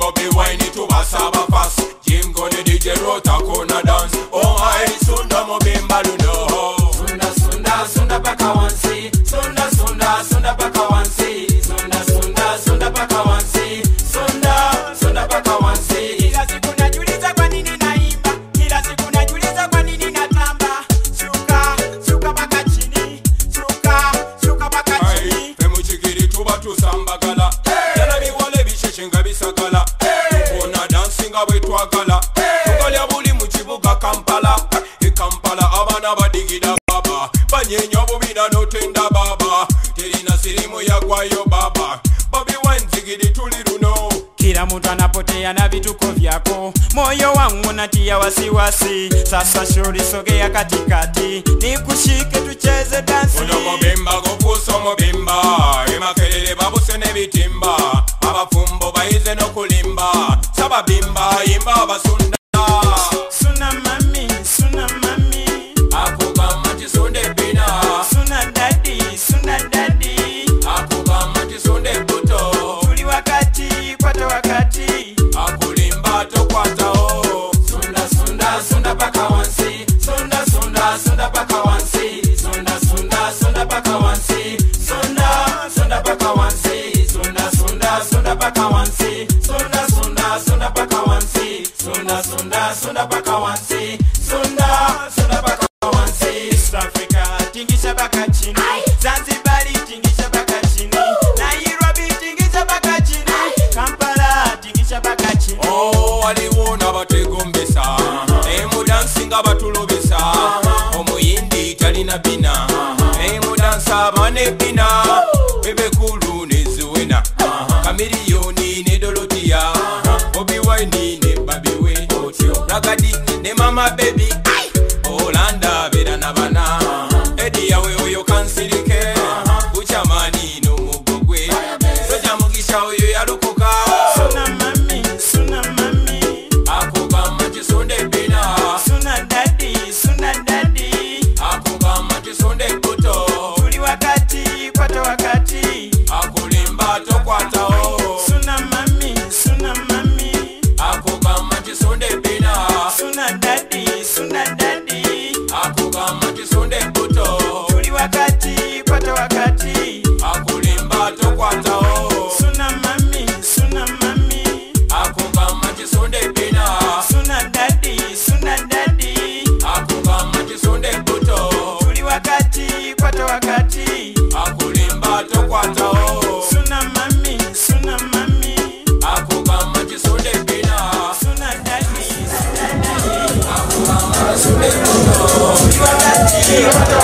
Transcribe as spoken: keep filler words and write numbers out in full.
Bobby Wine to Basaba fast. Jim gonna D J Rota Kona dance. Oh I Sunda Mobimba Luno. Sunda Sunda Sunda Baka Wansi. Sunda Sunda Sunda Baka Wansi. Sunda Sunda Sunda Baka Wansi. Sunda Sunda Baka Wansi. Kila siku najiuliza kwa nini naimba. Kila siku najiuliza kwa nini natamba. Shuka, shuka baka chini. Shuka, shuka baka chini. Femu chikiri tuba tusambagala. Jana biwale bisheshenga bisagala. Tukona dansinga bwetwagala. Tukalya buli mu kibuga Kampala. E Kampala abana badigida baba. Banyenya bubina notenda baba. Terina sirimu yagwayo baba. Bobby Wine zigidi tuli runo. Kila mtu anapotea na vituko vyako. Moyo wangu natia wasiwasi. Sasa shuri sogea katikati. Nikushike tucheze dansi. Uno mobimba gopuso mobimba. Emakelele babuse nebitimba. Abafumbo baize no kulimba. Saba bimba imba basunda. Suna mami, suna mami. Akugamba tisunde bina. Suna daddy, suna daddy. Akugamba tisunde buto. Tuli wakati, kwata wakati. Akulimba tokwata o. Sunda Sunda Sunda Baka Wansi. Sunda Sunda Sunda Baka Wansi. Sunda Sunda Sunda Baka Wansi. Sunda Sunda Baka Wansi. Sunda Sunda Sunda Baka Wansi. Sunda Sunda Sunda Baka Wansi. Sunda Sunda Sunda Baka Wansi. Sunda Sunda Baka Wansi. East Africa, tingisha baka chini. Zanzibar, tingisha baka chini. Nairobi, tingisha baka chini. Kampala, tingisha baka chini. Oh, waliwona bategombesa. Emu dansinga batulobesa. Omuyindi talina bina. Emu dansa bane bina. Bebe kulu nezuwena. Kamiliyoni ne Dorotia. Bobby Wine ne Baby we. Ragadi ne Mama Baby. Olanda bera na bana. Edi yawe oyo kansirike. Uchamani no mugogwe. Soja mugisha oyo yalukuka. Suna mami, suna mami. Akugamba tisunde bina. Suna daddy, suna daddy. Akugamba tisunde buto. Tuli wakati, kwata wakati. Akulimba tokwata o. Suna mami, suna mami. Akugamba tisunde bina. Suna daddy, suna daddy. Akugamba tisunde buto. Tuli wakati, kwata wakati. Akulimba tokwata o. Suna mami, suna mami. Akugamba tisunde bina. Suna daddy, suna daddy. Akugamba tisunde buto. Tuli wakati, kwata wakati. Akulimba tokwata o. Suna mami, suna mami. Akugamba tisunde bina. Suna daddy, suna daddy. Akugamba tisunde buto. Tuli wakati, kwata